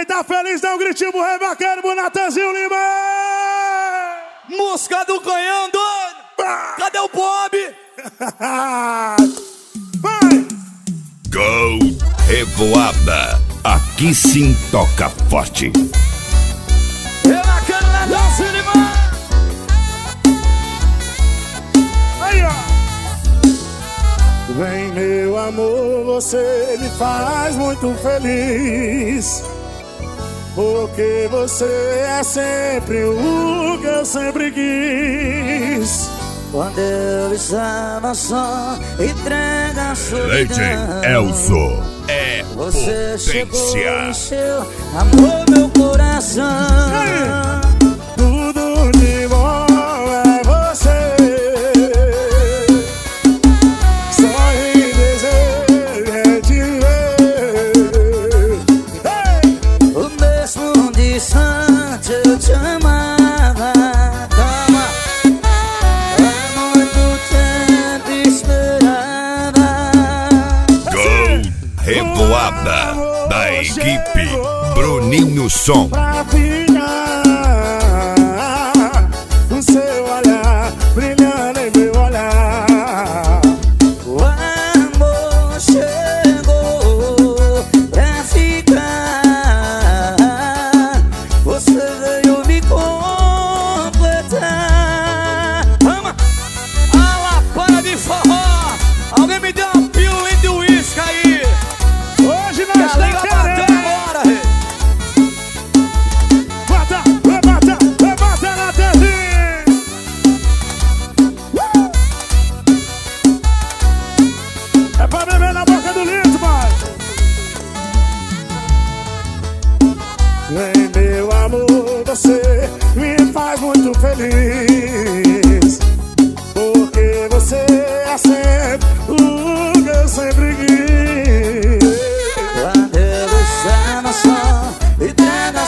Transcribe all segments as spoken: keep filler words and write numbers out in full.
tá feliz, dá um gritinho pro Rei Vaqueiro, pro Natanzinho Lima. Música do Canhão doido. Cadê o Bob? Vai! Go Revoada. Aqui sim toca forte. Rei Vaqueiro, Natanzinho Lima. Aí, ó. Vem, meu amor, você me faz muito feliz, porque você é sempre o que eu sempre quis. Quando eu estava só, entrega a solidão. Elzo é você chegou e potência. encheu, amor, meu coração. Tudo de bom é você. Só em desejo é te ver. Hey! O mesmo distante eu te amava. Toma, há muito tempo esperava. Go Revoada da equipe Bruninho Som. Pra ficar, o seu olhar brilhando em meu olhar. O amor chegou pra ficar. Você veio me completar. Vamos! Ala, para de forró! Alguém me deu uma pílula de uísque aí! Hoje Que nós a liga estamos bateu querendo. agora, rei! Bota, levanta, levanta na T V. É pra beber na boca do litro, mano. Vem, meu amor, você me faz muito feliz, porque você é sempre o que eu sempre quis. Quando eu estava só, entrega a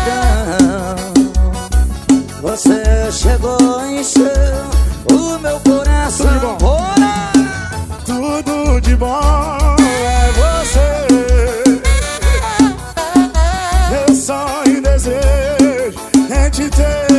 solidão. Você chegou e encheu o meu coração. Tudo de bom. Bora! Tudo de bom é você. Meu sonho e desejo é te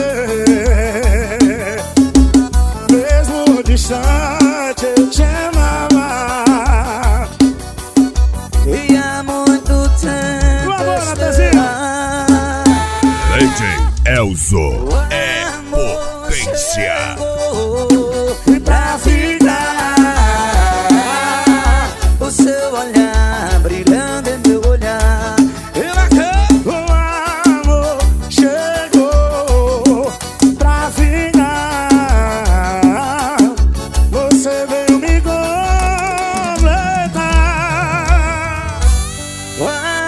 ter. Mesmo distante eu te amava. E há muito tempo Vamos, eu Natanzinho. esperava. D J Elzo O é amor potência. chegou pra ficar. O seu olhar brilhando em meu olhar. Rei Vaqueiro! O amor chegou pra ficar. Você veio me completar. O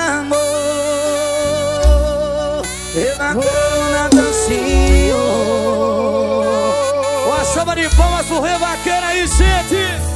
amor evacuou na dancinha. Uma salva de palmas pro Rei Vaqueiro aí, gente!